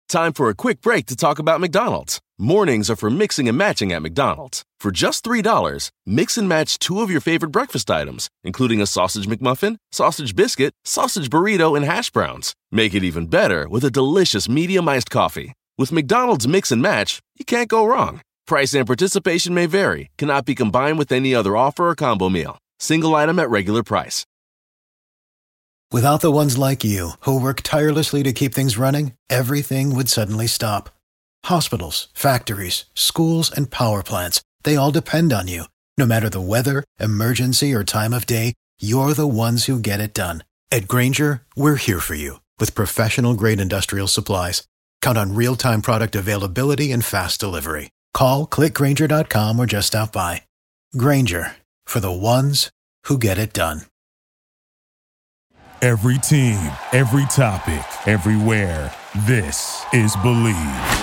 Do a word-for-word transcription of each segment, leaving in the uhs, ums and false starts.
Time for a quick break to talk about McDonald's. Mornings are for mixing and matching at McDonald's. For just three dollars, mix and match two of your favorite breakfast items, including a sausage McMuffin, sausage biscuit, sausage burrito, and hash browns. Make it even better with a delicious medium iced coffee. With McDonald's Mix and Match, you can't go wrong. Price and participation may vary, cannot be combined with any other offer or combo meal. Single item at regular price. Without the ones like you, who work tirelessly to keep things running, everything would suddenly stop. Hospitals, factories, schools, and power plants, they all depend on you. No matter the weather, emergency, or time of day, you're the ones who get it done. At Grainger, we're here for you with professional-grade industrial supplies. Count on real-time product availability and fast delivery. Call, click Grainger dot com, or just stop by. Grainger, for the ones who get it done. Every team, every topic, everywhere. This is Believe.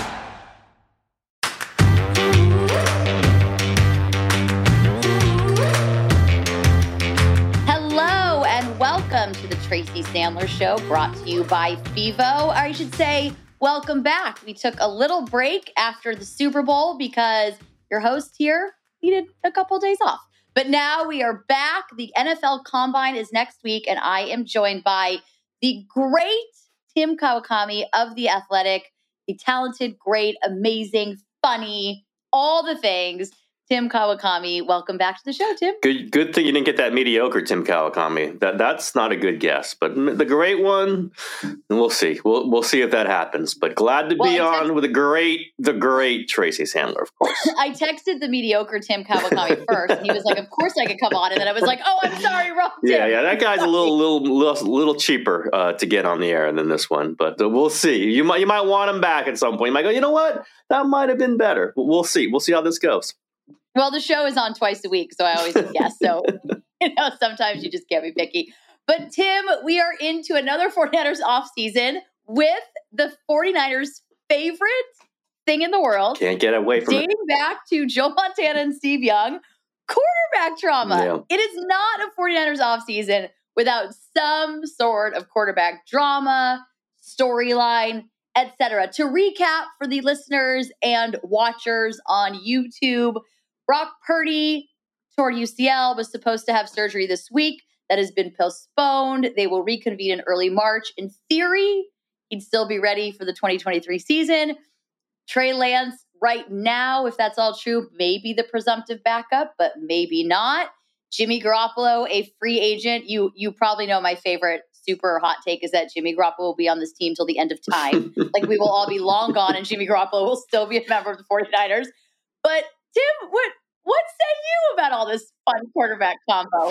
Hello and welcome to the Tracy Sandler Show, brought to you by FIVO. Or I should say, welcome back. We took a little break after the Super Bowl because your host here needed a couple days off. But now we are back. The N F L Combine is next week, and I am joined by the great Tim Kawakami of The Athletic, the talented, great, amazing, funny, all the things. Tim Kawakami, welcome back to the show, Tim. Good good thing you didn't get that mediocre Tim Kawakami. That that's not a good guess. But the great one, we'll see. We'll we'll see if that happens. But glad to be well, on with the great the great Tracy Sandler, of course. I texted the mediocre Tim Kawakami first, and he was like, "Of course I could come on." And then I was like, "Oh, I'm sorry, wrong Tim." Yeah, yeah, that guy's a little little little, little cheaper uh, to get on the air than this one. But uh, we'll see. You might you might want him back at some point. You might go, you know what? That might have been better. We'll see. We'll see how this goes. Well, the show is on twice a week, so I always guess. So, you know, sometimes you just can't be picky. But, Tim, we are into another 49ers offseason with the 49ers' favorite thing in the world. Can't get away from dating it. Dating back to Joe Montana and Steve Young, quarterback drama. Yeah. It is not a 49ers offseason without some sort of quarterback drama, storyline, et cetera. To recap for the listeners and watchers on YouTube, Brock Purdy toward U C L, was supposed to have surgery this week. That has been postponed. They will reconvene in early March. In theory, he'd still be ready for the twenty twenty-three season. Trey Lance, right now, if that's all true, may be the presumptive backup, but maybe not. Jimmy Garoppolo, a free agent. You you probably know my favorite super hot take is that Jimmy Garoppolo will be on this team till the end of time. Like, we will all be long gone, and Jimmy Garoppolo will still be a member of the 49ers. But Tim, what what say you about all this fun quarterback combo?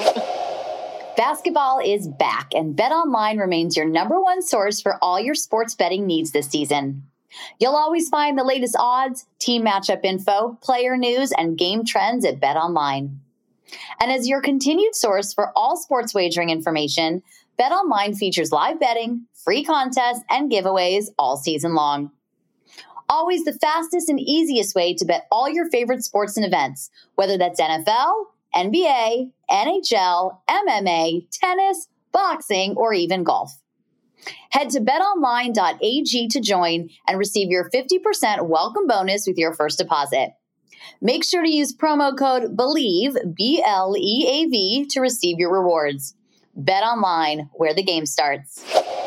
Basketball is back, and BetOnline remains your number one source for all your sports betting needs this season. You'll always find the latest odds, team matchup info, player news, and game trends at BetOnline. And as your continued source for all sports wagering information, BetOnline features live betting, free contests, and giveaways all season long. Always the fastest and easiest way to bet all your favorite sports and events, whether that's N F L, N B A, N H L, M M A, tennis, boxing, or even golf. Head to bet online dot a g to join and receive your fifty percent welcome bonus with your first deposit. Make sure to use promo code BELIEVE, B L E A V, to receive your rewards. BetOnline, where the game starts.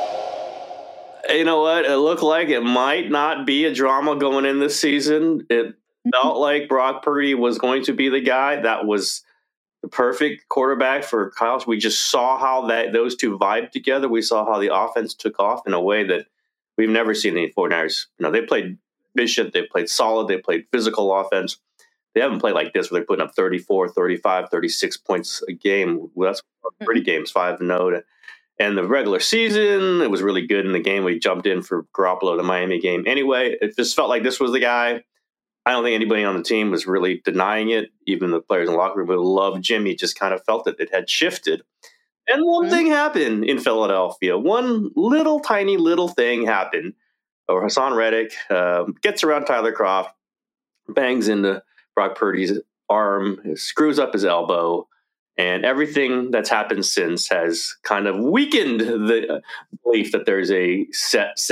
You know what? It looked like it might not be a drama going in this season. It felt like Brock Purdy was going to be the guy that was the perfect quarterback for Kyle. We just saw how that those two vibed together. We saw how the offense took off in a way that we've never seen in the 49ers. You know, they played efficient, they played solid, they played physical offense. They haven't played like this where they're putting up thirty-four, thirty-five, thirty-six points a game. Well, that's pretty games, five and oh. And the regular season, it was really good in the game. We jumped in for Garoppolo, the Miami game. Anyway, it just felt like this was the guy. I don't think anybody on the team was really denying it. Even the players in the locker room who loved Jimmy just kind of felt that it had shifted. And one mm-hmm. thing happened in Philadelphia. One little tiny little thing happened. Or Hassan Reddick uh, gets around Tyler Kroft, bangs into Brock Purdy's arm, screws up his elbow. And everything that's happened since has kind of weakened the belief that there's a set, set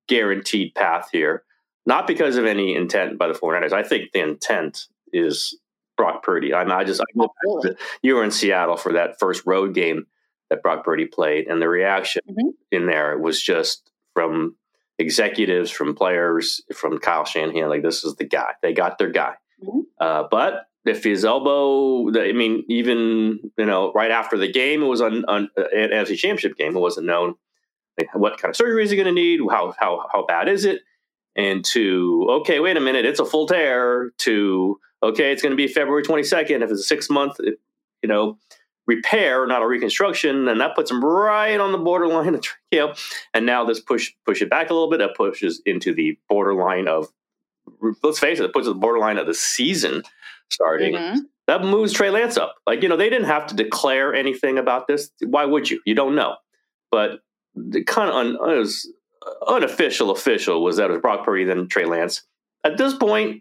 guaranteed path here, not because of any intent by the 49ers. I think the intent is Brock Purdy. I, I just, I you were in Seattle for that first road game that Brock Purdy played, and the reaction mm-hmm. in there was just from executives, from players, from Kyle Shanahan, like, this is the guy. They got their guy. Mm-hmm. Uh, but if his elbow, I mean, even, you know, right after the game, it was on, on an N F C Championship game. It wasn't known like, what kind of surgery is he going to need? How, how, how bad is it? And to, okay, wait a minute, it's a full tear, to, okay, it's going to be February twenty-second. If it's a six month, you know, repair, not a reconstruction, and that puts him right on the borderline of, you know, and now this push, push it back a little bit. That pushes into the borderline of, let's face it, it puts the borderline of the season starting. Mm-hmm. That moves Trey Lance up. Like, you know, they didn't have to declare anything about this. Why would you? You don't know. But the kind of un, it was unofficial official was that it was Brock Purdy, then Trey Lance. At this point,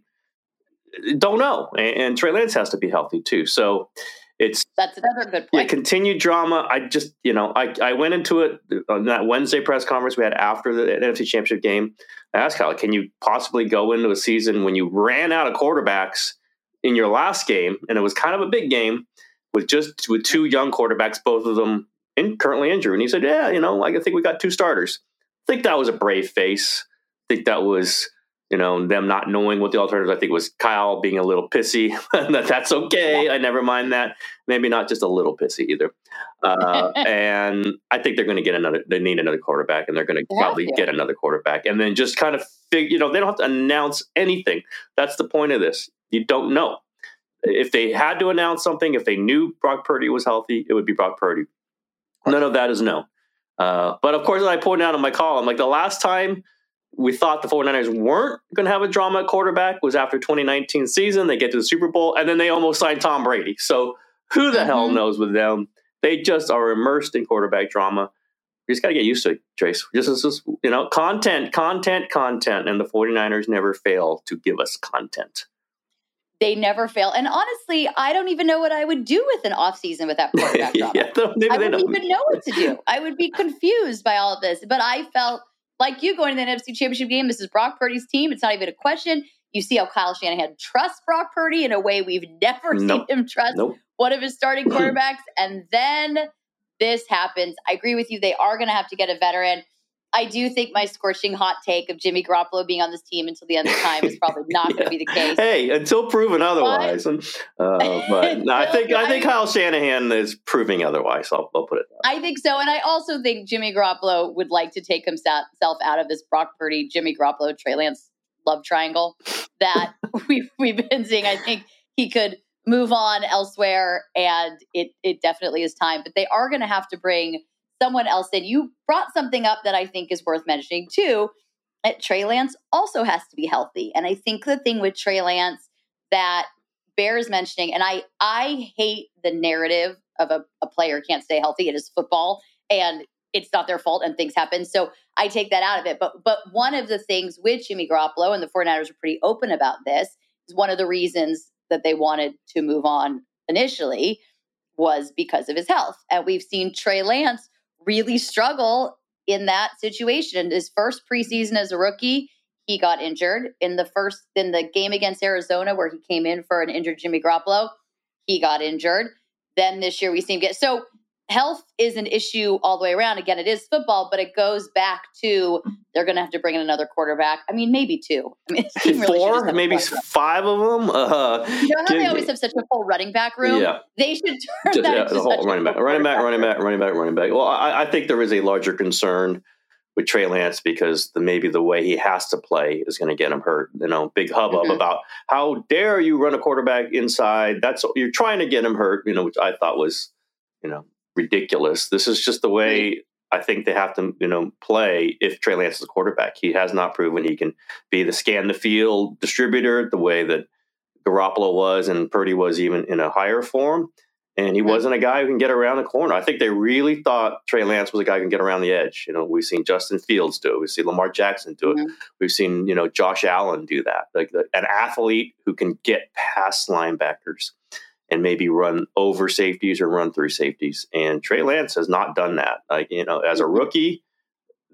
don't know. And, and Trey Lance has to be healthy too. So it's that's another good point. Yeah, continued drama. I just, you know, I, I went into it on that Wednesday press conference we had after the N F C Championship game. I asked Kyle, can you possibly go into a season when you ran out of quarterbacks in your last game, and it was kind of a big game with just with two young quarterbacks, both of them in, currently injured? And he said, yeah, you know, like, I think we got two starters. I think that was a brave face. I think that was, you know, them not knowing what the alternatives. I think it was Kyle being a little pissy. that That's okay. I never mind that. Maybe not just a little pissy either. Uh, and I think they're going to get another, they need another quarterback, and they're going to probably get another quarterback. And then just kind of figure, you know, they don't have to announce anything. That's the point of this. You don't know. If they had to announce something, if they knew Brock Purdy was healthy, it would be Brock Purdy. None of that is known. Uh, but of course, as I pointed out in my column, like, the last time we thought the 49ers weren't going to have a drama at quarterback was after twenty nineteen season. They get to the Super Bowl, and then they almost signed Tom Brady. So who the mm-hmm. hell knows with them? They just are immersed in quarterback drama. We just got to get used to it, Trace. Just, just, just, you know, content, content, content. And the 49ers never fail to give us content. They never fail. And honestly, I don't even know what I would do with an offseason with that quarterback drama. yeah, I wouldn't even know what to do. I would be confused by all of this. But I felt like you going to the N F C Championship game. This is Brock Purdy's team. It's not even a question. You see how Kyle Shanahan trusts Brock Purdy in a way we've never nope. seen him trust nope. one of his starting quarterbacks. And then this happens. I agree with you. They are going to have to get a veteran. I do think my scorching hot take of Jimmy Garoppolo being on this team until the end of time is probably not yeah. going to be the case. Hey, until proven otherwise. But, uh, but no, I think I think Kyle Shanahan is proving otherwise. I'll, I'll put it down. I think so. And I also think Jimmy Garoppolo would like to take himself out of this Brock Purdy, Jimmy Garoppolo, Trey Lance love triangle that we've, we've been seeing. I think he could move on elsewhere, and it, it definitely is time. But they are going to have to bring someone else in. You brought something up that I think is worth mentioning too. That Trey Lance also has to be healthy. And I think the thing with Trey Lance that bears mentioning, and I, I hate the narrative of a, a player can't stay healthy. It is football, and it's not their fault, and things happen. So I take that out of it. But, but one of the things with Jimmy Garoppolo, and the 49ers were pretty open about this, is one of the reasons that they wanted to move on initially was because of his health. And we've seen Trey Lance really struggle in that situation. His first preseason as a rookie, he got injured. In the first, in the game against Arizona, where he came in for an injured Jimmy Garoppolo, he got injured. Then this year we see him get, so health is an issue all the way around. Again, it is football, but it goes back to they're going to have to bring in another quarterback. I mean, maybe two. I mean, really four, maybe five of them. Uh, you know how they always have such a full running back room? Yeah. They should turn Just, that yeah, into the whole such running back, running back, running back, running back, running back, running back. Well, I, I think there is a larger concern with Trey Lance because the, maybe the way he has to play is going to get him hurt. You know, big hubbub mm-hmm. about how dare you run a quarterback inside. That's you're trying to get him hurt. You know, which I thought was, you know, ridiculous. This is just the way I think they have to, you know, play if Trey Lance is a quarterback. He has not proven he can be the scan the field distributor the way that Garoppolo was and Purdy was even in a higher form. And he mm-hmm. wasn't a guy who can get around the corner. I think they really thought Trey Lance was a guy who can get around the edge. You know, we've seen Justin Fields do it. We've seen Lamar Jackson do it. Mm-hmm. We've seen, you know, Josh Allen do that. Like the, an athlete who can get past linebackers and maybe run over safeties or run through safeties. And Trey Lance has not done that. Like, you know, as a rookie,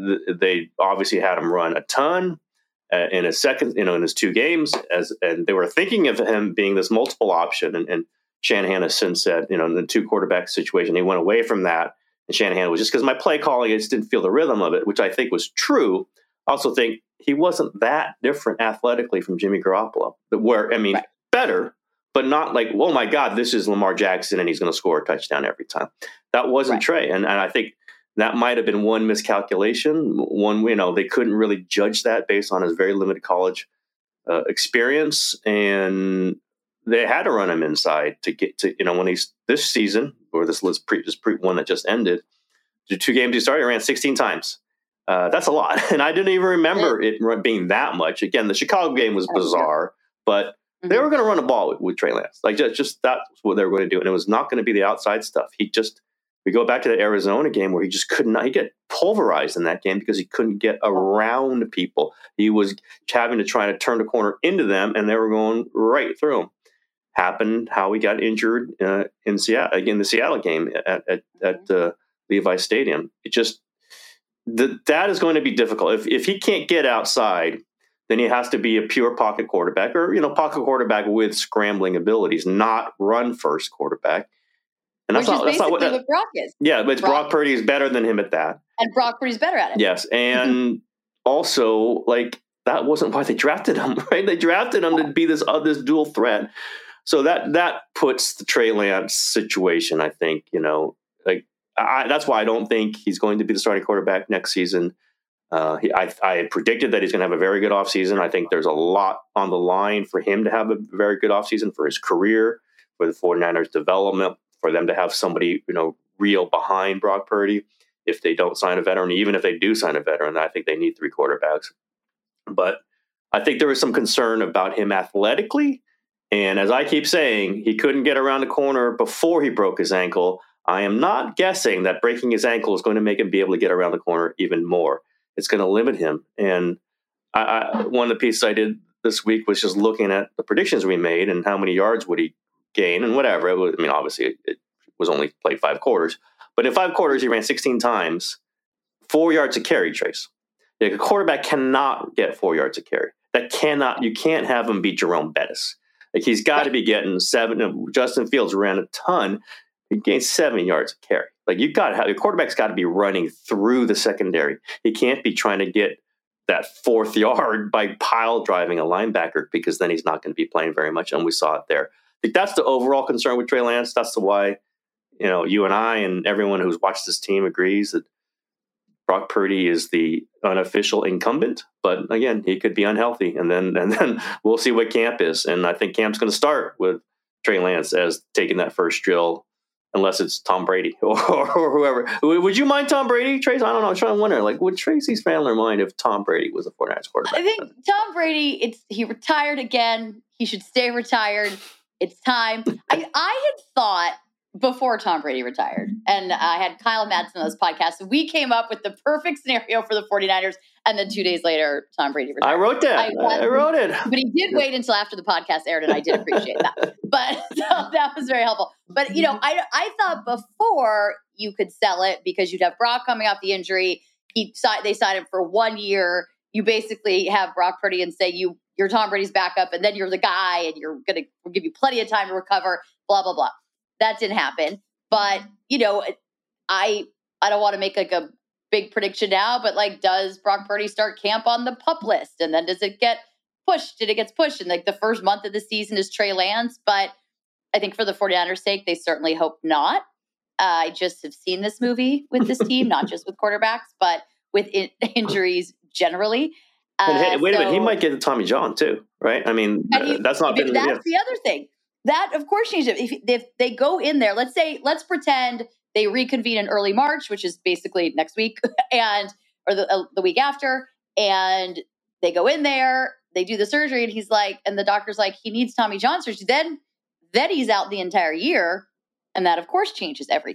th- they obviously had him run a ton uh, in his second, you know, in his two games, as and they were thinking of him being this multiple option. And, and Shanahan has since said, you know, in the two quarterback situation, he went away from that. And Shanahan was just because my play calling, I just didn't feel the rhythm of it, which I think was true. I also think he wasn't that different athletically from Jimmy Garoppolo. Where I mean, right. better, but not like, oh my God, this is Lamar Jackson and he's going to score a touchdown every time. That wasn't right. Trey, and and I think that might have been one miscalculation. One, you know, they couldn't really judge that based on his very limited college uh, experience, and they had to run him inside to get to, you know, when he's this season or this list pre this pre one that just ended, the two games he started, he ran sixteen times. Uh, that's a lot, and I didn't even remember it being that much. Again, the Chicago game was bizarre, but mm-hmm. they were going to run a ball with, with Trey Lance. Like just, just that's what they were going to do, and it was not going to be the outside stuff. He just. We go back to the Arizona game where he just could not, he get pulverized in that game because he couldn't get around people. He was having to try to turn the corner into them, and they were going right through him. Happened how he got injured uh, in Seattle, again, the Seattle game at, at, at uh, Levi Stadium. It just, the, that is going to be difficult. If, if he can't get outside, then he has to be a pure pocket quarterback or, you know, pocket quarterback with scrambling abilities, not run first quarterback. And that's Which not, is that's basically not what, what Brock is. Yeah, but Brock, Brock Purdy is better than him at that. And Brock Purdy's better at it. Yes. And also, like, that wasn't why they drafted him, right? They drafted him to be this uh, this dual threat. So that that puts the Trey Lance situation, I think, you know, like I, that's why I don't think he's going to be the starting quarterback next season. Uh, he, I, I predicted that he's going to have a very good offseason. I think there's a lot on the line for him to have a very good offseason for his career, for the 49ers development, for them to have somebody, you know, real behind Brock Purdy if they don't sign a veteran. Even if they do sign a veteran, I think they need three quarterbacks. But I think there was some concern about him athletically. And as I keep saying, he couldn't get around the corner before he broke his ankle. I am not guessing that breaking his ankle is going to make him be able to get around the corner even more. It's going to limit him. And I, I, one of the pieces I did this week was just looking at the predictions we made and how many yards would he gain and whatever. It was, I mean, obviously it, it was only played five quarters, but in five quarters, he ran sixteen times, four yards a carry, Trace. Like a quarterback cannot get four yards a carry. That cannot, you can't have him be Jerome Bettis. Like he's got to be getting seven. Justin Fields ran a ton. He gained seven yards a carry. Like you've got to have, your quarterback's got to be running through the secondary. He can't be trying to get that fourth yard by pile driving a linebacker because then he's not going to be playing very much. And we saw it there. I think that's the overall concern with Trey Lance. That's the why, you know, you and I and everyone who's watched this team agrees that Brock Purdy is the unofficial incumbent. But again, he could be unhealthy, and then and then we'll see what camp is. And I think camp's going to start with Trey Lance as taking that first drill, unless it's Tom Brady or, or whoever. Would you mind Tom Brady, Trace? I don't know. I'm trying to wonder, like, would Tracy Sandler mind if Tom Brady was a 49ers quarterback? I think Tom Brady, it's he retired again. He should stay retired. It's time. I, I had thought before Tom Brady retired, and I had Kyle Madsen on this podcast, and we came up with the perfect scenario for the 49ers, and then two days later, Tom Brady retired. I wrote that. I, I wrote it. But he did wait until after the podcast aired, and I did appreciate that. But so that was very helpful. But, you know, I, I thought before you could sell it because you'd have Brock coming off the injury. He They signed him for one year. You basically have Brock Purdy and say you, you're Tom Brady's backup, and then you're the guy, and you're going to we'll give you plenty of time to recover, blah, blah, blah. That didn't happen. But, you know, I I don't want to make like a big prediction now, but like, does Brock Purdy start camp on the PUP list? And then does it get pushed? Did it get pushed? And like the first month of the season is Trey Lance. But I think for the 49ers' sake, they certainly hope not. Uh, I just have seen this movie with this team, not just with quarterbacks, but with in- injuries generally. Uh, hey, wait so, a minute, he might get to Tommy John too, right? I mean, he, that's not been. That's yeah. the other thing. That, of course, changes. If, if they go in there, let's say, let's pretend they reconvene in early March, which is basically next week, and or the uh, the week after, and they go in there, they do the surgery, and he's like, and the doctor's like, he needs Tommy John surgery. Then, then he's out the entire year, and that, of course, changes everything.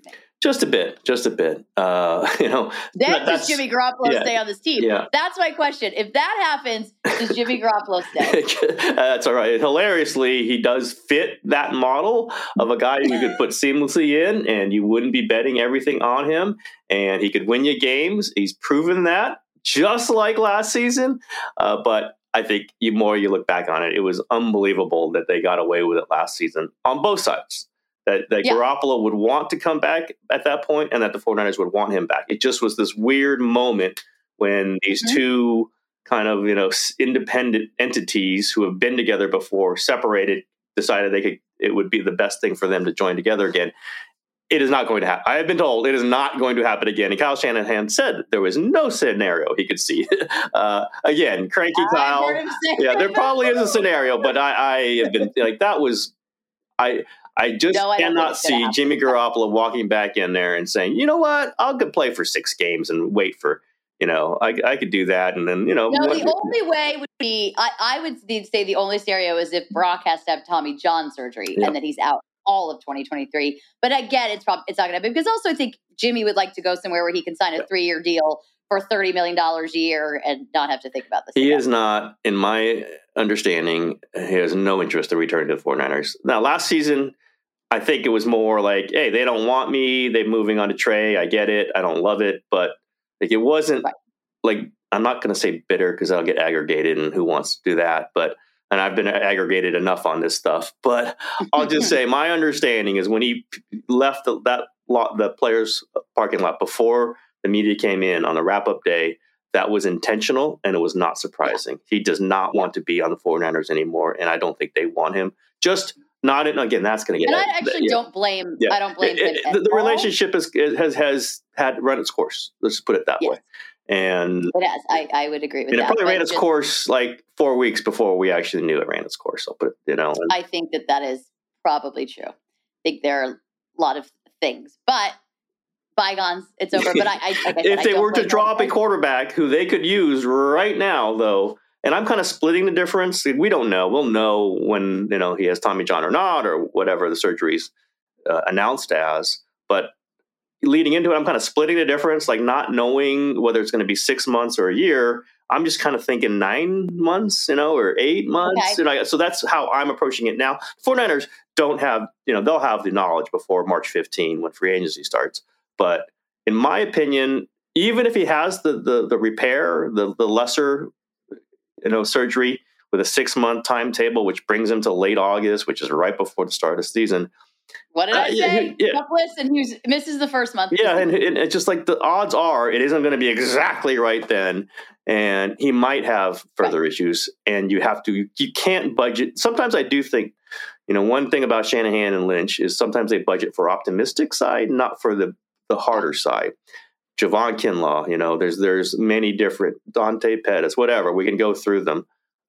Just a bit, just a bit. Uh, you know, then does Jimmy Garoppolo yeah, stay on this team? Yeah. That's my question. If that happens, does Jimmy Garoppolo stay? uh, that's all right. Hilariously, he does fit that model of a guy you could put seamlessly in, and you wouldn't be betting everything on him, and he could win you games. He's proven that, just like last season. Uh, but I think the more you look back on it, it was unbelievable that they got away with it last season on both sides. That, that yeah. Garoppolo would want to come back at that point and that the 49ers would want him back. It just was this weird moment when these mm-hmm. two kind of, you know, independent entities who have been together before, separated, decided they could, it would be the best thing for them to join together again. It is not going to happen. I have been told it is not going to happen again. And Kyle Shanahan said there was no scenario he could see. uh, again, cranky Kyle. Yeah, there probably is a scenario, but I, I have been like, that was, I, I just no, I cannot see Jimmy Garoppolo walking back in there and saying, you know what, I'll go play for six games and wait for, you know, I, I could do that. And then, you know. No, what, the only way would be, I, I would say the only scenario is if Brock has to have Tommy John surgery yeah. and that he's out all of twenty twenty-three. But again, it's probably it's not going to happen because also I think Jimmy would like to go somewhere where he can sign a three-year deal for thirty million dollars a year and not have to think about this. He again. is not, in my understanding, he has no interest in returning to the 49ers. Now, last season, I think it was more like, hey, they don't want me. They're moving on to Trey. I get it. I don't love it. But like it wasn't right. like, I'm not going to say bitter because I'll get aggregated and who wants to do that. But and I've been aggregated enough on this stuff. But I'll just say my understanding is when he left the, that lot, the players' parking lot before the media came in on the wrap-up day, that was intentional and it was not surprising. He does not want to be on the 49ers anymore, and I don't think they want him. Just not in, again, that's going to get. And I actually yeah. don't blame. Yeah. I don't blame it, him. It, the, the relationship is, has has had run its course. Let's put it that yes. way. And it has. I, I would agree with and that. It probably ran its just, course like four weeks before we actually knew it ran its course. I'll put it, you know. And, I think that that is probably true. I think there are a lot of things, but bygones, it's over. But I, I like I said, if they I were to drop a quarterback who they could use right now, though. And I'm kind of splitting the difference. We don't know. We'll know when, you know, he has Tommy John or not, or whatever the surgery's uh, announced as. But leading into it, I'm kind of splitting the difference, like not knowing whether it's going to be six months or a year. I'm just kind of thinking nine months, you know, or eight months. Okay. You know, so that's how I'm approaching it now. 49ers don't have, you know, they'll have the knowledge before March fifteenth when free agency starts. But in my opinion, even if he has the the, the repair, the the lesser you know, surgery with a six-month timetable, which brings him to late August, which is right before the start of the season. What did I uh, say? Yeah, yeah. Listen, who misses the first month. Yeah, and, and it's just like the odds are it isn't going to be exactly right then, and he might have further right. issues, and you have to, you can't budget. Sometimes I do think, you know, one thing about Shanahan and Lynch is sometimes they budget for optimistic side, not for the, the harder side. Javon Kinlaw, you know, there's there's many different, Dante Pettis, whatever. We can go through them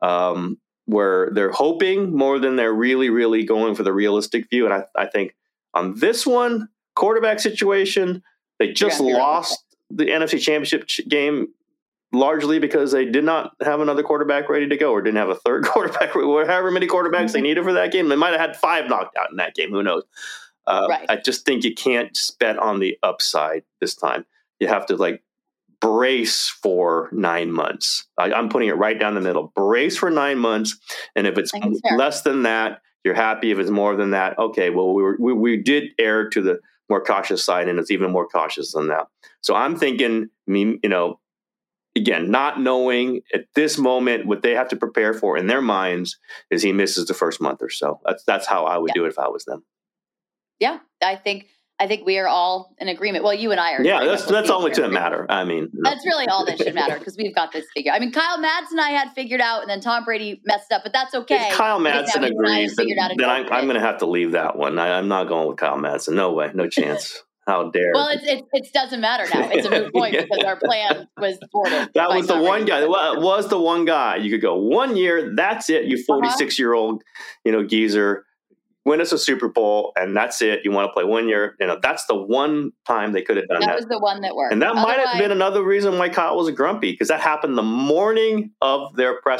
um, where they're hoping more than they're really, really going for the realistic view. And I, I think on this one, quarterback situation, they just yeah, lost right. the N F C Championship game largely because they did not have another quarterback ready to go or didn't have a third quarterback, or however many quarterbacks mm-hmm. they needed for that game. They might have had five knocked out in that game. Who knows? Uh, right. I just think you can't just bet on the upside this time. You have to like brace for nine months. I, I'm putting it right down the middle. Brace for nine months. And if it's less than that, you're happy. If it's more than that, okay, well, we, were, we we did err to the more cautious side, and it's even more cautious than that. So I'm thinking, you know, again, not knowing at this moment what they have to prepare for in their minds is he misses the first month or so. That's that's how I would yeah. do it if I was them. Yeah, I think I think we are all in agreement. Well, you and I are. Yeah, that's that's all that should matter. I mean, that's really all that should matter because we've got this figured. I mean, Kyle Madsen I had figured out, and then Tom Brady messed up, but that's okay. If Kyle Madsen agrees, then, then I'm, I'm going to have to leave that one. I, I'm not going with Kyle Madsen. No way, no chance. How dare? Well, it it, it doesn't matter now. It's a moot point yeah. because our plan was thwarted. That was the Tom one Brady. guy. Well, was the one guy you could go one year. That's it. You forty-six year old, you know, geezer. Win us a Super Bowl, and that's it. You want to play one year. You know, that's the one time they could have done that. That was the one that worked. And that Otherwise, might have been another reason why Kyle was grumpy, because that happened the morning of their presser.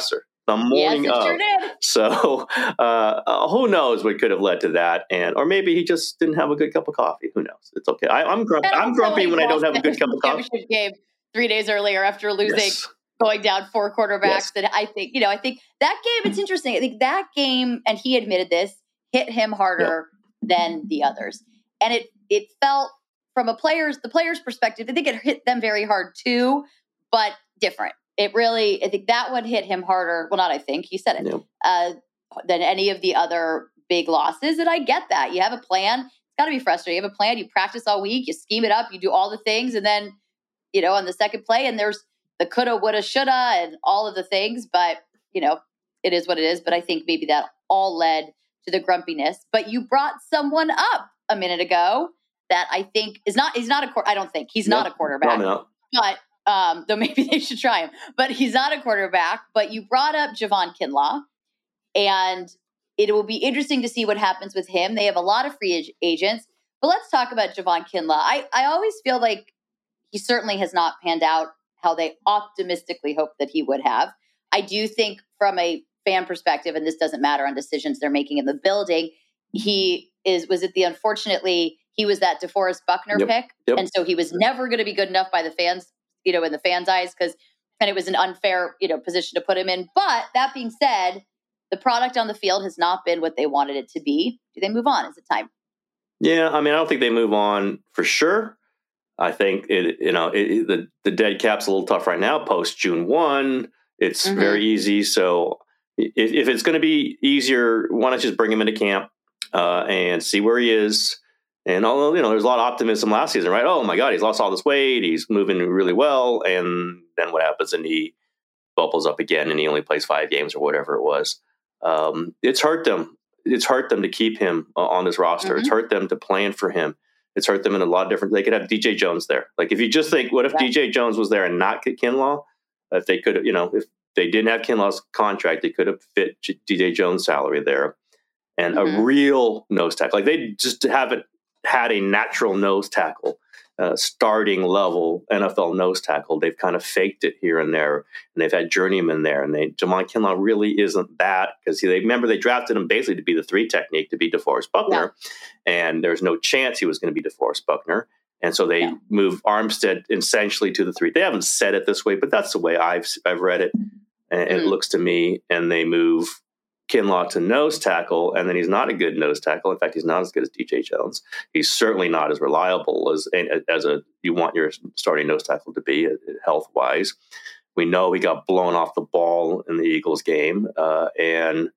the morning yes, it of. Sure did. So uh, who knows what could have led to that, and or maybe he just didn't have a good cup of coffee. Who knows? It's okay. I, I'm grumpy. I'm grumpy when I don't have a good cup of coffee. Championship game three days earlier after losing, yes. going down four quarterbacks. Yes. That I think you know. I think that game. It's interesting. I think that game, and he admitted this, hit him harder yep. than the others, and it it felt from a player's the player's perspective. I think it hit them very hard too, but different. It really, I think that one hit him harder. Well, not I think, he said it, yep. uh, than any of the other big losses. And I get that. You have a plan. It's got to be frustrating. You have a plan. You practice all week. You scheme it up. You do all the things. And then, you know, on the second play, and there's the coulda, woulda, shoulda, and all of the things. But, you know, it is what it is. But I think maybe that all led to the grumpiness. But you brought someone up a minute ago that I think is not, he's not a, I don't think, he's yep. not a quarterback. No, no. But Um, though maybe they should try him, but he's not a quarterback. But you brought up Javon Kinlaw, and it will be interesting to see what happens with him. They have a lot of free ag- agents, but let's talk about Javon Kinlaw. I, I always feel like he certainly has not panned out how they optimistically hoped that he would have. I do think from a fan perspective, and this doesn't matter on decisions they're making in the building, he is, was it the, unfortunately, he was that DeForest Buckner yep. pick. Yep. And so he was never going to be good enough by the fans, you know, in the fans' eyes, because, and it was an unfair, you know, position to put him in. But that being said, the product on the field has not been what they wanted it to be. Do they move on? Is it time? Yeah, I mean, I don't think they move on for sure. I think it, you know, it, the the dead cap's a little tough right now. Post June first, it's mm-hmm. very easy. So if, if it's going to be easier, why not just bring him into camp uh, and see where he is? And although, you know, there's a lot of optimism last season, right? Oh my God, he's lost all this weight. He's moving really well. And then what happens? And he bubbles up again and he only plays five games or whatever it was. Um, it's hurt them. It's hurt them to keep him uh, on this roster. Mm-hmm. It's hurt them to plan for him. It's hurt them in a lot of different, they could have D J Jones there. Like if you just think, what if right. D J Jones was there and not Kinlaw? If they could have, you know, if they didn't have Kinlaw's contract, they could have fit D J Jones' salary there. And mm-hmm. a real nose tackle. Like they just haven't had a natural nose tackle, uh, starting level N F L nose tackle. They've kind of faked it here and there, and they've had journeyman there. And they, Javon Kinlaw really isn't that, because they remember they drafted him basically to be the three technique, to be DeForest Buckner, yeah. and there's no chance he was going to be DeForest Buckner. And so they yeah. moved Armstead essentially to the three. They haven't said it this way, but that's the way I've I've read it, and mm-hmm. it looks to me. And they move Kinlaw to nose tackle, and then he's not a good nose tackle. In fact, he's not as good as D J Jones. He's certainly not as reliable as as a you want your starting nose tackle to be, health wise. We know he got blown off the ball in the Eagles game, uh, and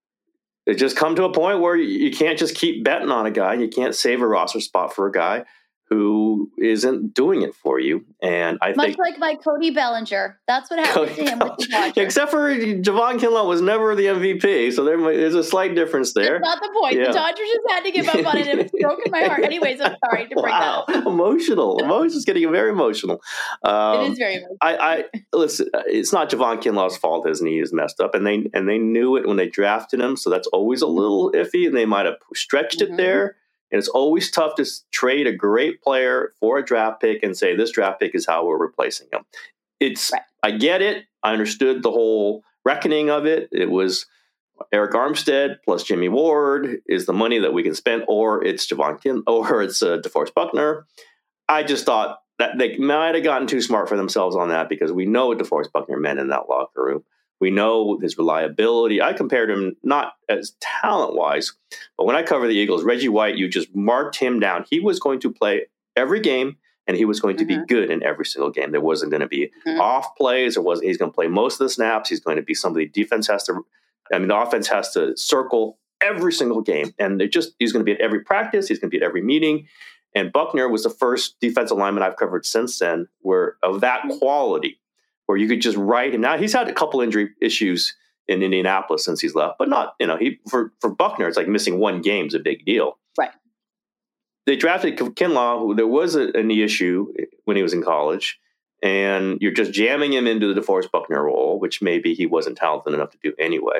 it just come to a point where you can't just keep betting on a guy. You can't save a roster spot for a guy who isn't doing it for you. And I Much think like my Cody Bellinger. That's what happened Cody to him with the Dodgers. Except for Javon Kinlaw was never the M V P, so there is a slight difference there. That's not the point. Yeah. The Dodgers just had to give up on it, and it's broken my heart. Anyways, I'm sorry to bring wow. that up. Emotional. Emotions getting very emotional. Um, it is very emotional. I, I listen. It's not Javon Kinlaw's fault his knee is messed up, and they and they knew it when they drafted him. So that's always a little iffy, and they might have stretched mm-hmm. it there. And it's always tough to trade a great player for a draft pick and say this draft pick is how we're replacing him. It's right. I get it. I understood the whole reckoning of it. It was Eric Armstead plus Jimmy Ward is the money that we can spend, or it's Javon Kin, or it's uh, DeForest Buckner. I just thought that they might have gotten too smart for themselves on that, because we know what DeForest Buckner meant in that locker room. We know his reliability. I compared him not as talent-wise, but when I cover the Eagles, Reggie White, you just marked him down. He was going to play every game, and he was going to mm-hmm. be good in every single game. There wasn't going to be mm-hmm. off plays. Or was he's going to play most of the snaps. He's going to be somebody defense has to. I mean, the offense has to circle every single game, and they just he's going to be at every practice. He's going to be at every meeting. And Buckner was the first defensive lineman I've covered since then, where of that quality, where you could just write him. Now he's had a couple injury issues in Indianapolis since he's left, but not, you know, he for, for Buckner, it's like missing one game is a big deal. Right. They drafted Kinlaw, who there was a, a knee issue when he was in college, and you're just jamming him into the DeForest Buckner role, which maybe he wasn't talented enough to do anyway.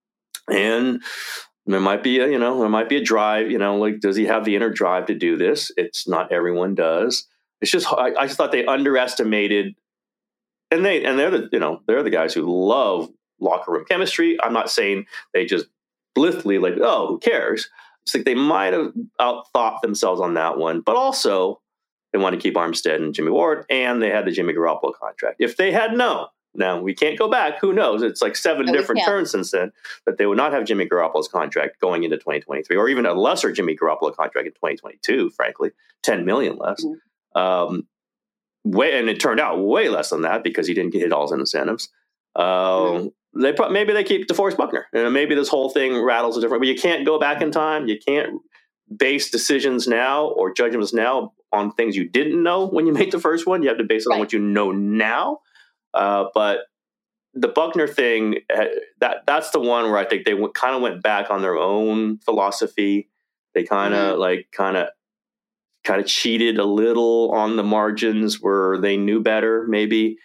And there might be a, you know, there might be a drive, you know, like, does he have the inner drive to do this? It's not everyone does. It's just, I, I just thought they underestimated. And they and they're the you know they're the guys who love locker room chemistry. I'm not saying they just blithely like, oh, who cares? It's like they might have outthought themselves on that one, but also they want to keep Armstead and Jimmy Ward, and they had the Jimmy Garoppolo contract. If they had known, now we can't go back. Who knows? It's like seven no, different turns since then that they would not have Jimmy Garoppolo's contract going into twenty twenty-three, or even a lesser Jimmy Garoppolo contract in twenty twenty-two. Frankly, ten million less. Mm-hmm. Um, way, and it turned out way less than that because he didn't get hit all his incentives. Um, mm-hmm. They pro- maybe they keep DeForest Buckner, and maybe this whole thing rattles a different. But you can't go back in time. You can't base decisions now or judgments now on things you didn't know when you made the first one. You have to base it right. on what you know now. Uh, but the Buckner thing, that that's the one where I think they w- kind of went back on their own philosophy. They kind of mm-hmm. like kind of kind of cheated a little on the margins where they knew better, maybe.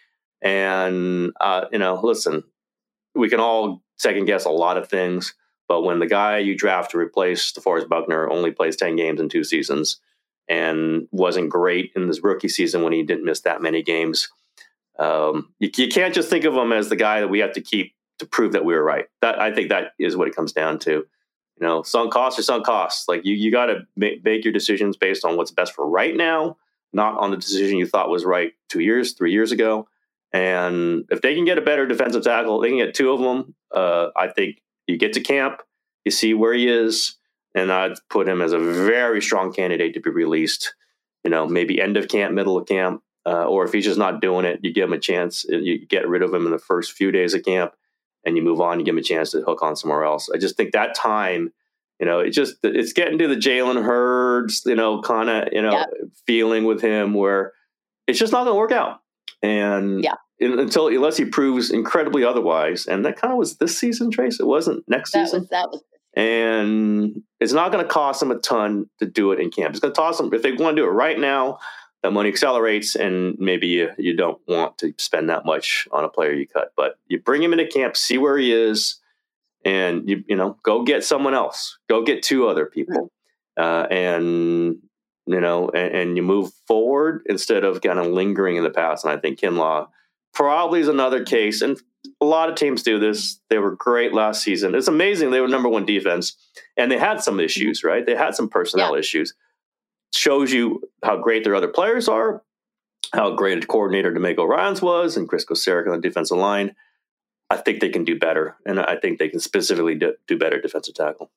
And uh, you know, listen, we can all second guess a lot of things, but when the guy you draft to replace DeForest Buckner only plays ten games in two seasons and wasn't great in this rookie season when he didn't miss that many games. Um, you, you can't just think of him as the guy that we have to keep to prove that we were right. That I think that is what it comes down to. You know, sunk costs are sunk costs. Like you, you got to make, make your decisions based on what's best for right now, not on the decision you thought was right two years, three years ago. And if they can get a better defensive tackle, they can get two of them. Uh, I think you get to camp, you see where he is, and I'd put him as a very strong candidate to be released. You know, maybe end of camp, middle of camp. Uh, or if he's just not doing it, you give him a chance. You get rid of him in the first few days of camp and you move on, you give him a chance to hook on somewhere else. I just think that time, you know, it just, it's getting to the Jalen Hurts, you know, kind of, you know, yeah. feeling with him where it's just not going to work out. And yeah. in, until, unless he proves incredibly otherwise. And that kind of was this season, Trace. It wasn't next that season. Was, that was. And it's not going to cost them a ton to do it in camp. It's going to cost them, if they want to do it right now, that money accelerates, and maybe you, you don't want to spend that much on a player you cut. But you bring him into camp, see where he is, and you you know go get someone else, go get two other people, uh, and you know and, and you move forward instead of kind of lingering in the past. And I think Kinlaw probably is another case, and a lot of teams do this. They were great last season. It's amazing they were number one defense, and they had some issues, right? They had some personnel yeah. issues. Shows you how great their other players are, how great a coordinator D'Amico Ryans was, and Chris Kocurek on the defensive line. I think they can do better, and I think they can specifically do, do better defensive tackle.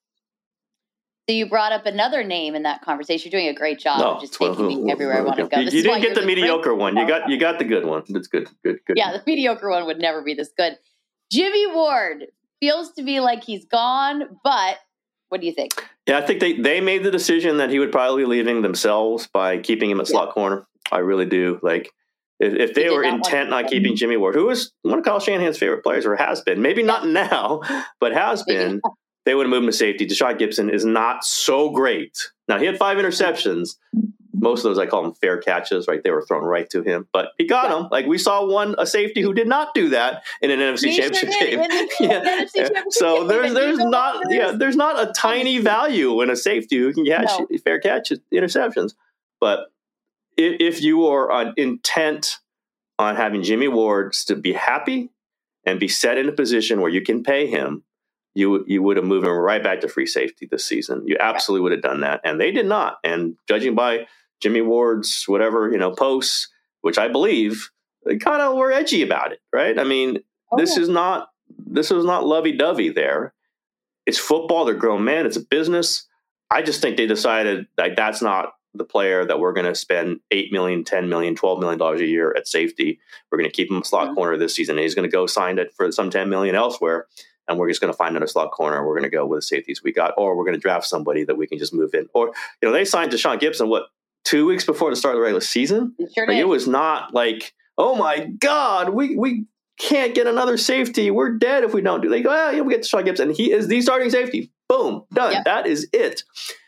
So you brought up another name in that conversation. You're doing a great job no, of just taking me everywhere I want to go. You, you didn't get the mediocre one. You got you got the good one. That's good. Good. Good. Yeah, the mediocre one would never be this good. Jimmy Ward feels to be like he's gone, but what do you think? Yeah, I think they, they made the decision that he would probably be leaving themselves by keeping him at slot yeah. corner. I really do. Like, if, if they were intent on keeping Jimmy Ward, who was one of Kyle Shanahan's favorite players, or has been, maybe not now, but has been, they would have moved him to safety. Deshaun Gibson is not so great. Now, he had five interceptions. Most of those, I call them fair catches, right? They were thrown right to him, but he got yeah. them. Like, we saw one, a safety who did not do that in an N F C he championship sure game. yeah. yeah. So there's there's not yeah there's not a tiny value in a safety who can catch no. fair catch interceptions. But if, if you are on intent on having Jimmy Ward to be happy and be set in a position where you can pay him, you you would have moved him right back to free safety this season. You absolutely would have done that, and they did not. And judging by Jimmy Ward's whatever, you know, posts, which I believe, they kind of were edgy about it, right? I mean, oh, this yeah. is not this is not lovey-dovey there. It's football. They're grown men. It's a business. I just think they decided that that's not the player that we're going to spend eight million dollars, ten million dollars, twelve million dollars a year at safety. We're going to keep him a slot mm-hmm. corner this season. And he's going to go sign it for some ten million dollars elsewhere. And we're just going to find another slot corner. We're going to go with the safeties we got, or we're going to draft somebody that we can just move in. Or, you know, they signed Deshaun Gibson, what, two weeks before the start of the regular season? Sure like, it was not like, oh my God, we we can't get another safety. We're dead if we don't do. They go, oh, yeah, we get Deshaun Gibson. He is the starting safety. Boom, done. Yep. That is it.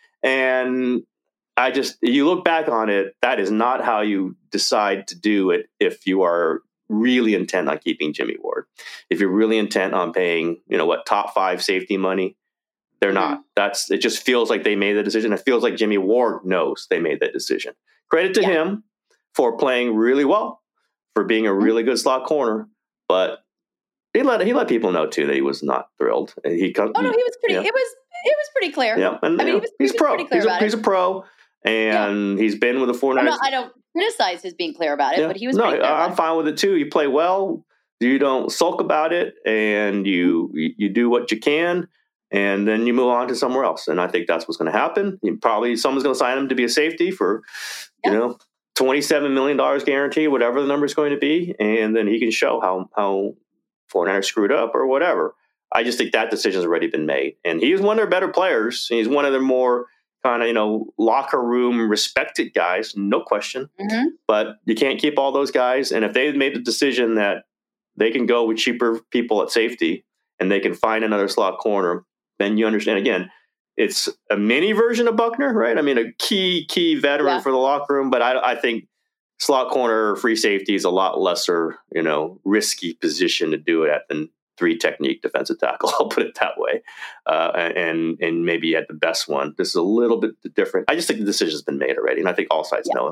And I just, you look back on it, that is not how you decide to do it if you are really intent on keeping Jimmy Ward. If you're really intent on paying, you know what, top five safety money, they're mm-hmm. not. That's, it just feels like they made the decision. It feels like Jimmy Ward knows they made that decision. Credit to yeah. him for playing really well, for being a really good slot corner. But he let he let people know too that he was not thrilled. He oh no, he was pretty. Yeah. It was it was pretty clear. Yeah, and I mean, know, he was, he's he was pro. pretty clear he's about a, it. He's a pro, and yeah. he's been with the forty-niners. Not, I don't criticize his being clear about it, yeah. but he was. No, pretty clear I'm about fine it. with it too. You play well. You don't sulk about it, and you you do what you can, and then you move on to somewhere else. And I think that's what's going to happen. You probably someone's going to sign him to be a safety for, yeah. you know, twenty-seven million dollars guarantee, whatever the number is going to be, and then he can show how how forty-niners screwed up or whatever. I just think that decision's already been made, and he's one of their better players. He's one of their more kind of, you know, locker room respected guys, no question. Mm-hmm. But you can't keep all those guys, and if they've made the decision that they can go with cheaper people at safety and they can find another slot corner, then you understand, again, it's a mini version of Buckner, right? I mean, a key, key veteran yeah. for the locker room, but I, I think slot corner, free safety is a lot lesser, you know, risky position to do it at than three technique defensive tackle. I'll put it that way. Uh, and and maybe at the best one. This is a little bit different. I just think the decision's been made already, and I think all sides yeah. know it.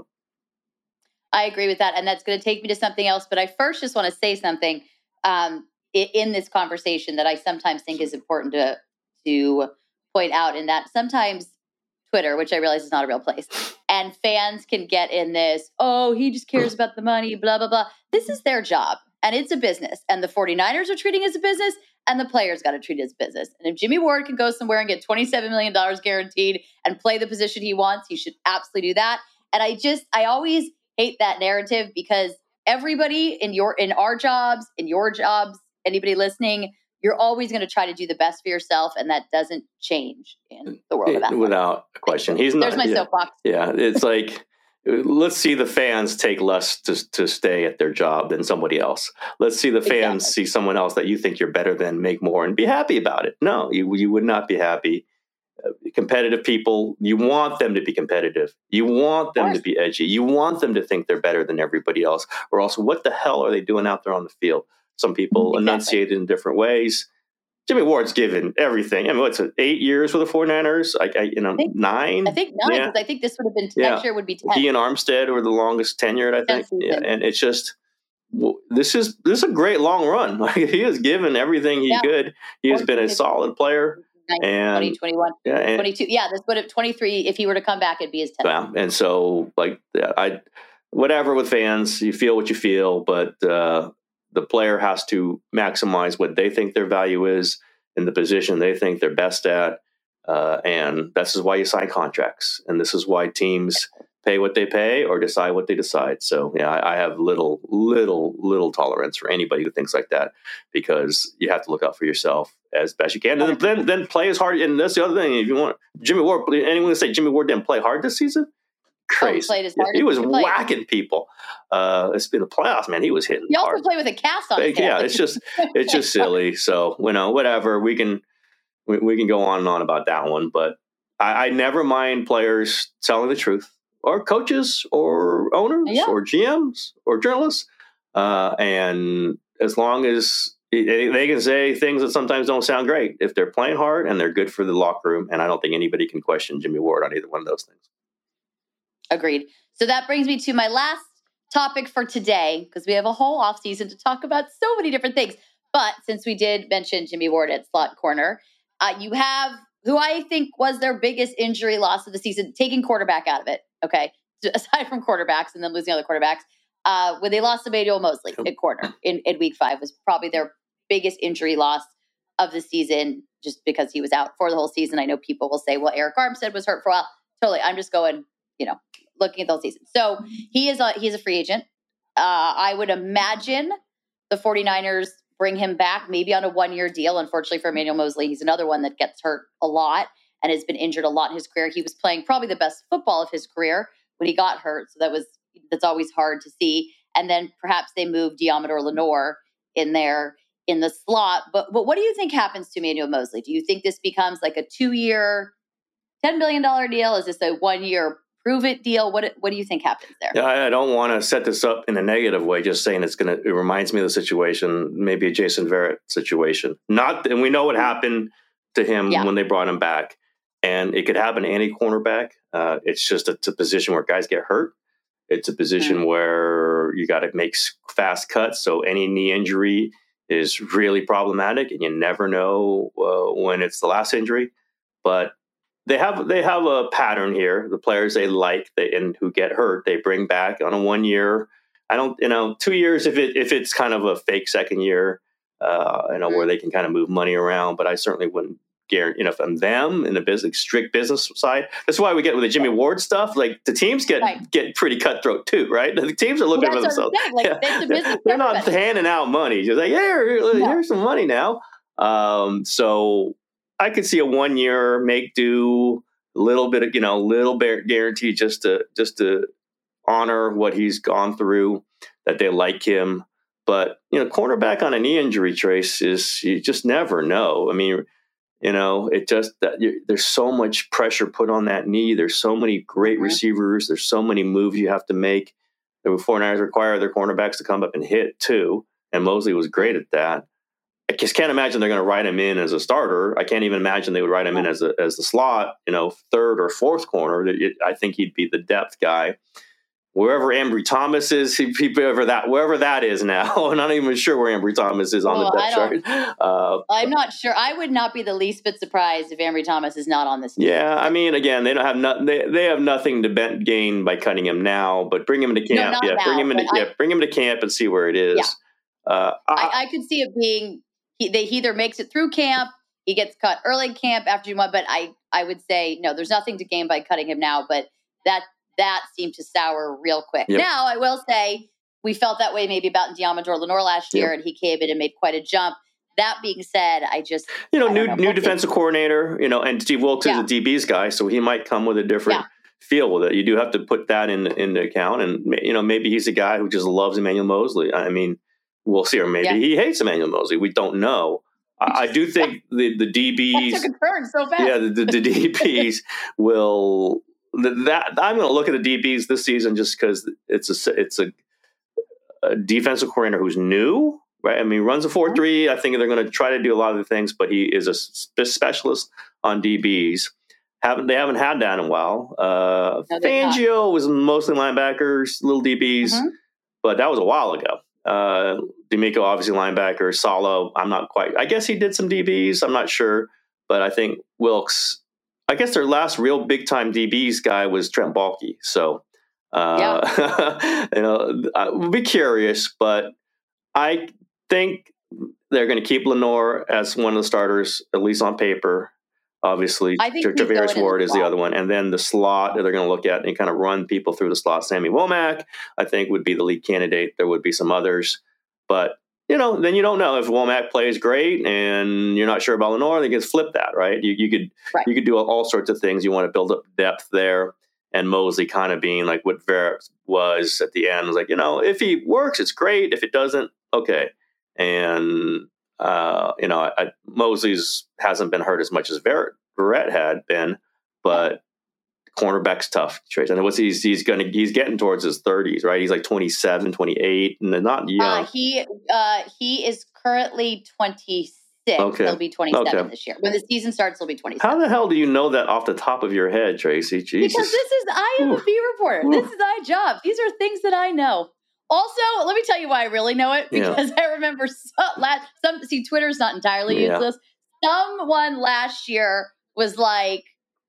I agree with that. And that's going to take me to something else. But I first just want to say something um, in, in this conversation that I sometimes think is important to, to point out, in that sometimes Twitter, which I realize is not a real place, and fans can get in this, oh, he just cares about the money, blah, blah, blah. This is their job, and it's a business. And the forty-niners are treating it as a business, and the players got to treat it as business. And if Jimmy Ward can go somewhere and get twenty-seven million dollars guaranteed and play the position he wants, he should absolutely do that. And I just, I always hate that narrative, because everybody in your, in our jobs, in your jobs, anybody listening, you're always going to try to do the best for yourself, and that doesn't change in the world of athletics. Without a question. He's not, There's my yeah, soapbox. Yeah, it's like, let's see the fans take less to to stay at their job than somebody else. Let's see the fans exactly. see someone else that you think you're better than make more and be happy about it. No, you you would not be happy. Uh, competitive people, you want them to be competitive. You want them to be edgy. You want them to think they're better than everybody else, or else what the hell are they doing out there on the field? Some people exactly. enunciate it in different ways. Jimmy Ward's given everything. I mean, what's it, eight years with the forty-niners? I, I, you know, I think, nine? I think nine, yeah. because I think this would have been, yeah. next year would be ten. He and Armstead were the longest tenured, I think. Yeah, and it's just, well, this is this is a great long run. Like, he has given everything he yeah. could. He has been a solid player. And twenty, twenty-one, yeah, and, twenty-two. Yeah, this would have twenty-three. If he were to come back, it'd be his ten. Yeah, and so, like, I, whatever with fans, you feel what you feel, but uh, the player has to maximize what they think their value is in the position they think they're best at. Uh, and this is why you sign contracts. And this is why teams pay what they pay or decide what they decide. So, yeah, I, I have little, little, little tolerance for anybody who thinks like that, because you have to look out for yourself as best you can. And then, then, then play as hard. And that's the other thing. If you want Jimmy Ward, anyone to say Jimmy Ward didn't play hard this season? Crazy. Oh, he, as hard he as was he played. whacking people. Uh, it's been the playoffs, man. He was hitting He also hard. played with a cast on his Yeah, head. it's just, it's just silly. So, you know, whatever. We can, we, we can go on and on about that one. But I, I never mind players telling the truth, or coaches, or owners, yeah. or G Ms, or journalists. Uh, and as long as they, they can say things that sometimes don't sound great, if they're playing hard and they're good for the locker room, and I don't think anybody can question Jimmy Ward on either one of those things. Agreed. So that brings me to my last topic for today, because we have a whole offseason to talk about so many different things. But since we did mention Jimmy Ward at slot corner, uh, you have who I think was their biggest injury loss of the season, taking quarterback out of it. Okay. Aside from quarterbacks and then losing other quarterbacks, uh, when they lost Emmanuel Moseley at corner in, in week five, was probably their biggest injury loss of the season, just because he was out for the whole season. I know people will say, well, Eric Armstead was hurt for a while. Totally. I'm just going, you know, looking at the whole season. So he is a, he is a free agent. Uh, I would imagine the forty-niners bring him back maybe on a one-year deal. Unfortunately for Emmanuel Moseley, he's another one that gets hurt a lot and has been injured a lot in his career. He was playing probably the best football of his career when he got hurt. So that was, that's always hard to see. And then perhaps they move Diamador Lenore in there in the slot. But, but what do you think happens to Emmanuel Moseley? Do you think this becomes like a two-year, ten million dollars deal? Is this a one-year prove it deal? What What do you think happens there? Yeah, I don't want to set this up in a negative way, just saying it's going to, it reminds me of the situation, maybe a Jason Verrett situation. Not, and we know what happened to him yeah. when they brought him back. And it could happen to any cornerback. Uh, it's just a, it's a position where guys get hurt. It's a position mm-hmm. where you got to make fast cuts. So any knee injury is really problematic, and you never know uh, when it's the last injury. But they have they have a pattern here. The players they like they, and who get hurt, they bring back on a one year. I don't, you know, two years if it if it's kind of a fake second year, uh, you know, where they can kind of move money around. But I certainly wouldn't guarantee, you know, if I'm them in the business strict business side. That's why we get with the Jimmy Ward stuff. Like the teams get Right. get pretty cutthroat too, right? The teams are looking Well, for that's what I'm themselves. saying. Like, that's a business They're not everybody. handing out money. Just like, yeah, here, No. here's some money now. Um, so I could see a one year make do, a little bit of, you know, little bit guarantee just to just to honor what he's gone through, that they like him. But, you know, cornerback on a knee injury, Trace, is you just never know. I mean, you know, it just that you, there's so much pressure put on that knee. There's so many great Mhm. receivers. There's so many moves you have to make. The 49ers require their cornerbacks to come up and hit too, and Mosley was great at that. I just can't imagine they're going to write him in as a starter. I can't even imagine they would write him in as a as the slot, you know, third or fourth corner. I think he'd be the depth guy. Wherever Ambry Thomas is, he, wherever that wherever that is now, I'm not even sure where Ambry Thomas is on Well, the I depth chart. Uh, I'm not sure. I would not be the least bit surprised if Ambry Thomas is not on this team. yeah, I mean, again, they don't have no, they they have nothing to ben, gain by cutting him now, but bring him into camp. not yeah, now, bring him into but I- yeah, bring him to camp and see where it is. Yeah. Uh, I, I, I could see it being he, they he either makes it through camp, he gets cut early in camp after you want. But I I would say no, there's nothing to gain by cutting him now. But that that seemed to sour real quick. Yep. Now I will say we felt that way maybe about Diamador Lenore last year, Yep. and he came in and made quite a jump. That being said, I just you know, I don't new know. new We'll see. defensive coordinator, you know, and Steve Wilkes Yeah. is a D B's guy, so he might come with a different Yeah. feel with it. You do have to put that in into account, and you know, maybe he's a guy who just loves Emmanuel Mosley. I mean, we'll see, or maybe Yeah. he hates Emmanuel Mosley. We don't know. I, I do think the the D Bs. That's a concern so fast. Yeah, the, the, the D Bs will that I'm going to look at the D Bs this season just because it's a it's a, a defensive coordinator who's new, right? I mean, he runs a four three. I think they're going to try to do a lot of the things, but he is a spe- specialist on D Bs. Haven't they haven't had that in a while? Uh, No, they're not. Fangio was mostly linebackers, little D Bs, Mhm. but that was a while ago. Uh, D'Amico, obviously linebacker. Salo, I'm not quite. I guess he did some D Bs. I'm not sure, but I think Wilkes. I guess their last real big time D Bs guy was Trent Baalke. So, uh, you know, I will be curious, but I think they're going to keep Lenore as one of the starters, at least on paper. Obviously, I think he's Travaris going in the Ward is the slot. other one. And then the slot that they're going to look at and kind of run people through the slot. Sammy Womack, I think, would be the lead candidate. There would be some others. But, you know, then you don't know if Womack plays great and you're not sure about Lenore, they can flip that, right? You, you could Right. you could do all sorts of things. You want to build up depth there. And Mosley kind of being like what Vera was at the end. Was like, you know, if he works, it's great. If it doesn't, okay. And Uh, you know, I, Mosley's hasn't been hurt as much as Verrett had been, but cornerback's tough. Trace, and what's he's he's gonna he's getting towards his thirties, right? He's like twenty-seven, twenty-eight, and they're not young. Uh, he uh, he is currently twenty-six. Okay. He'll be twenty-seven Okay. this year. When the season starts, he'll be twenty-seven. How the hell do you know that off the top of your head, Tracy? Jesus. Because this is I am a Oof. beat reporter. Oof. This is my job. These are things that I know. Also, let me tell you why I really know it, Yeah. because I remember so, last, some see Twitter's not entirely Yeah. useless. Someone last year was like,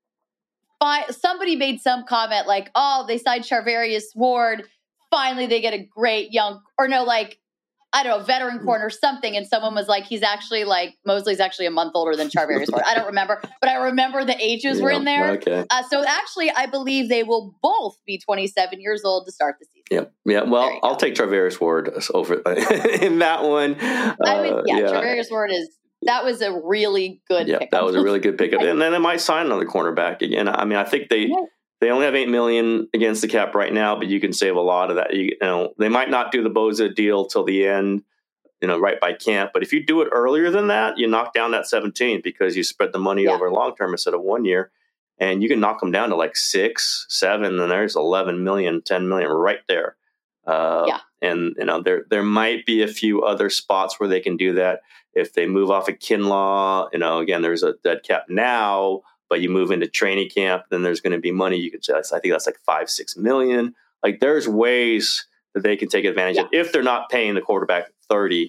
fi- somebody made some comment like, "Oh, they signed Charvarius Ward. Finally, they get a great young or no, like I don't know, veteran corner something." And someone was like, "He's actually like Mosley's actually a month older than Charvarius Ward." I don't remember, but I remember the ages were Yeah, in there. Okay. Uh, so actually, I believe they will both be twenty-seven years old to start the season. Yeah. Yeah. There Well, you I'll go. take Travaris Ward over in that one. I would, Uh, yeah, Charvarius Ward is that was a really good. Yeah, pickup. that was a really good pickup, and then they might sign another cornerback again. I mean, I think they Yeah. they only have eight million against the cap right now, but you can save a lot of that. You, you know, they might not do the Boza deal till the end, you know, right by camp. But if you do it earlier than that, you knock down that seventeen because you spread the money Yeah. over long term instead of one year, and you can knock them down to like six, seven, and there's eleven million, ten million right there. Uh, Yeah. And you know, there there might be a few other spots where they can do that. If they move off of Kinlaw, you know, again, there's a dead cap now, but you move into training camp, then there's going to be money. You could say, I think that's like five, six million. Like there's ways that they can take advantage Yeah. of if they're not paying the quarterback thirty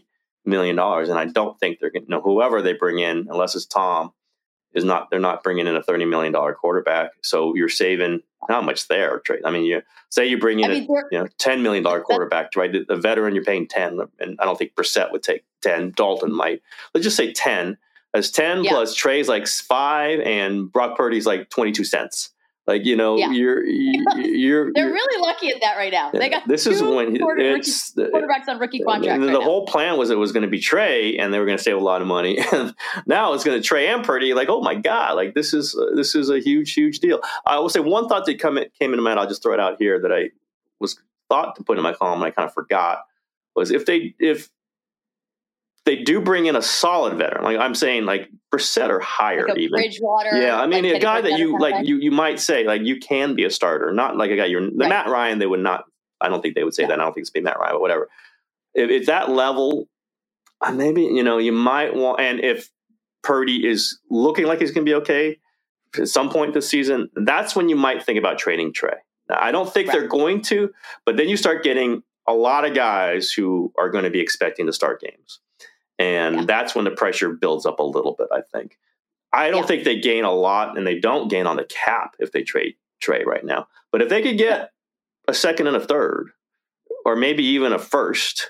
million dollars. And I don't think they're going to, you know, whoever they bring in, unless it's Tom, is not, they're not bringing in a thirty million dollars quarterback. So you're saving how much there, Trey? I mean, you say you bring in I mean, a you know, ten million dollars quarterback, right? The, the veteran, you're paying ten, and I don't think Brissett would take ten. Dalton might. Let's just say ten. That's ten yeah. plus Trey's like five, and Brock Purdy's like twenty-two cents. Like, you know, yeah. you're, you're, you're, they're you're, really lucky at that right now. They got this two is when quarter, it's, rookie, quarterbacks on rookie contracts. The, right the now. whole plan was it was going to be Trey, and they were going to save a lot of money. And now it's going to Trey and Purdy. Like, oh my God, like this is uh, this is a huge, huge deal. I will say one thought that come in, came into mind. I'll just throw it out here that I was thought to put in my column, and I kind of forgot was if they if they do bring in a solid veteran, like I'm saying, like Brissett or higher, like even Bridgewater. Yeah, I mean, like a guy that you like, you you might say like you can be a starter, not like a guy. You're the right. Matt Ryan. They would not. I don't think they would say yeah. that. I don't think it's be Matt Ryan, but whatever. If it's that level, maybe you know you might want. And if Purdy is looking like he's going to be okay at some point this season, that's when you might think about trading Trey. Now, I don't think right. they're going to, but then you start getting a lot of guys who are going to be expecting to start games. And yeah. that's when the pressure builds up a little bit, I think. I don't yeah. think they gain a lot, and they don't gain on the cap if they trade Trey right now. But if they could get a second and a third, or maybe even a first,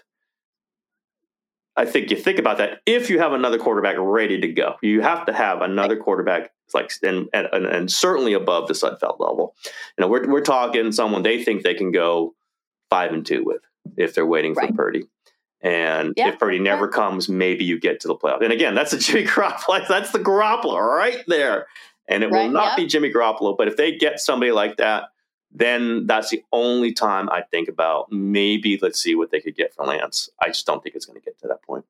I think you think about that. If you have another quarterback ready to go, you have to have another quarterback like and and, and certainly above the Sudfeld level. You know, we're we're talking someone they think they can go five and two with if they're waiting right. for Purdy. And yeah. if Purdy never comes, maybe you get to the playoff. And again, that's a Jimmy Garoppolo. That's the Garoppolo right there. And it right, will not yeah. be Jimmy Garoppolo. But if they get somebody like that, then that's the only time I think about maybe let's see what they could get for Lance. I just don't think it's going to get to that point.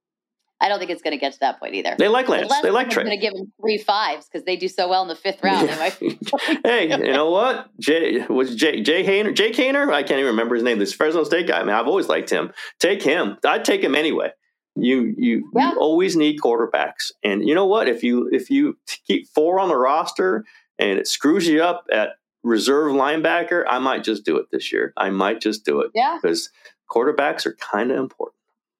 I don't think it's going to get to that point either. They like Lance. Unless they like Trey. They're going to give him three fives because they do so well in the fifth round. They might be hey, you know what? Jay was Jay Jay Hainer. Jay Hainer. I can't even remember his name. This Fresno State guy. I mean, I've always liked him. Take him. I'd take him anyway. You you, yeah. you always need quarterbacks, and you know what? If you if you keep four on the roster and it screws you up at reserve linebacker, I might just do it this year. I might just do it. Yeah, because quarterbacks are kind of important.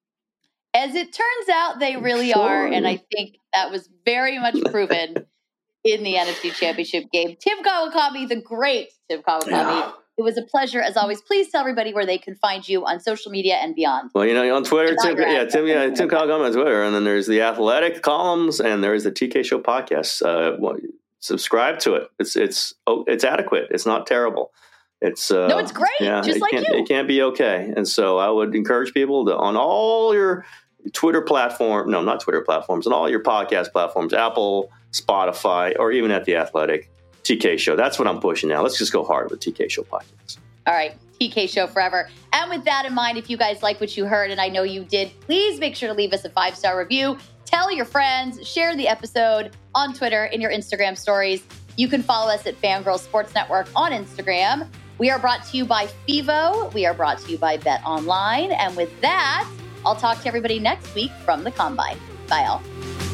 As it turns out, they really sure. are. And I think that was very much proven in the N F C Championship game. Tim Kawakami, the great Tim Kawakami. Yeah. It was a pleasure, as always. Please tell everybody where they can find you on social media and beyond. Well, you know, on Twitter, Tim, yeah, Tim, yeah, Tim Kawakami on Twitter. And then there's the Athletic columns, and there's the T K Show podcast. Uh, well, subscribe to it. It's it's oh, it's adequate. It's not terrible. It's uh, no, it's great. Yeah, just it like you. It can't be okay. And so I would encourage people to, on all your Twitter platform, no, not Twitter platforms, and all your podcast platforms, Apple, Spotify, or even at The Athletic, T K Show. That's what I'm pushing now. Let's just go hard with T K Show podcast. All right, T K Show forever. And with that in mind, if you guys like what you heard, and I know you did, please make sure to leave us a five-star review. Tell your friends, share the episode on Twitter, in your Instagram stories. You can follow us at Fangirl Sports Network on Instagram. We are brought to you by FIVO. We are brought to you by Bet Online. And with that, I'll talk to everybody next week from the Combine. Bye, all.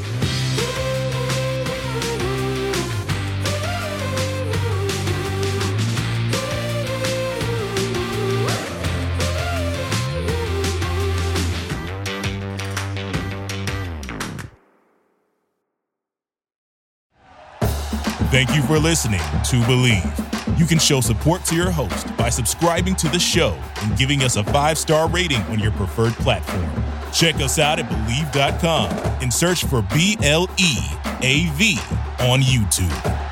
Thank you for listening to Believe. You can show support to your host by subscribing to the show and giving us a five-star rating on your preferred platform. Check us out at Believe dot com and search for B L E A V on YouTube.